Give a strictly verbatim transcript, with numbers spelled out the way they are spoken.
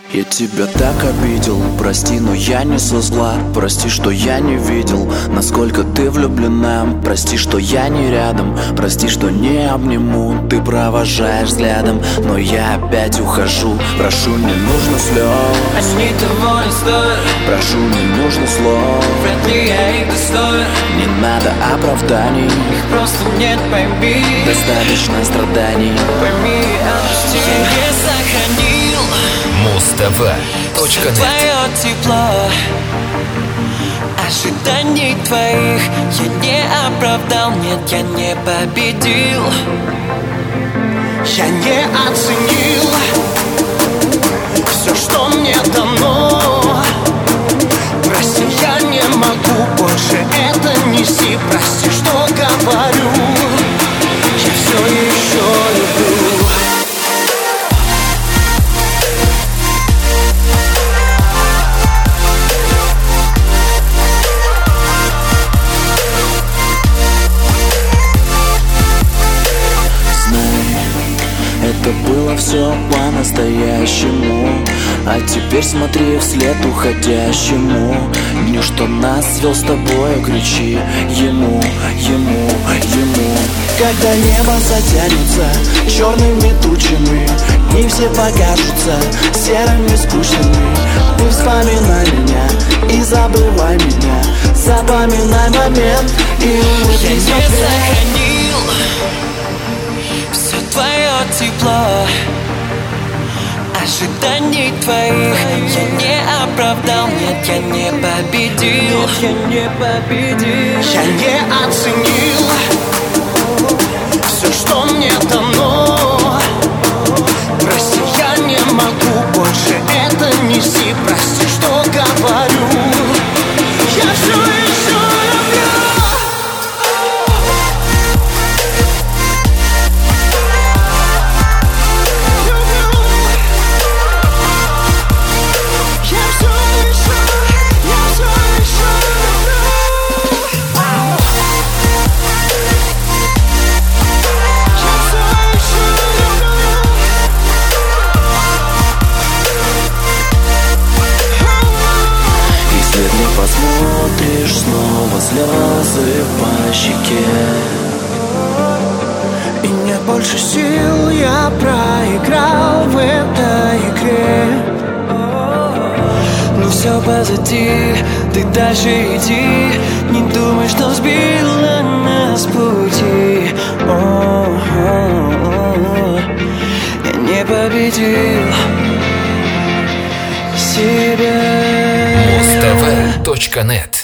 Я тебя так обидел, прости, но я не со зла. Прости, что я не видел, насколько ты влюблена. Прости, что я не рядом, прости, что не обниму. Ты провожаешь взглядом, но я опять ухожу. Прошу, не нужно слез, они того не стоят. Прошу, не нужно слов, вряд ли я их достою. Не надо оправданий, их просто нет, пойми. Достаточно страданий, пойми, отпусти. Я не сохранил Муз-ТВ точка нет. Твое тепло, ожиданий твоих я не оправдал, нет, я не победил. Я не оценил все, что мне дано. Прости, я не могу больше это нести. Прости, что говорю, я все еще люблю. Это было все по-настоящему. А теперь смотри вслед уходящему дню, что нас свел с тобою. Кричи ему, ему, ему. Когда небо затянется черными тучами, дни все покажутся серыми, скучными. Ты вспоминай меня и забывай меня. Запоминай момент и улыбнись. Я не сохранил все твое тепло, ожиданий твоих я не оправдал, нет, я не победил. Нет, я не победил. Я не оценил все, что мне дано. Прости, я не могу больше это нести. Прости, что говорю, я все еще люблю. Посмотришь снова слезы по щеке, и нет больше сил, я проиграл в этой игре. Ну все позади, ты дальше иди. Не думай, что сбила нас с пути. О-о-о-о. Я не победил себя. Муз-ТВ точка нет.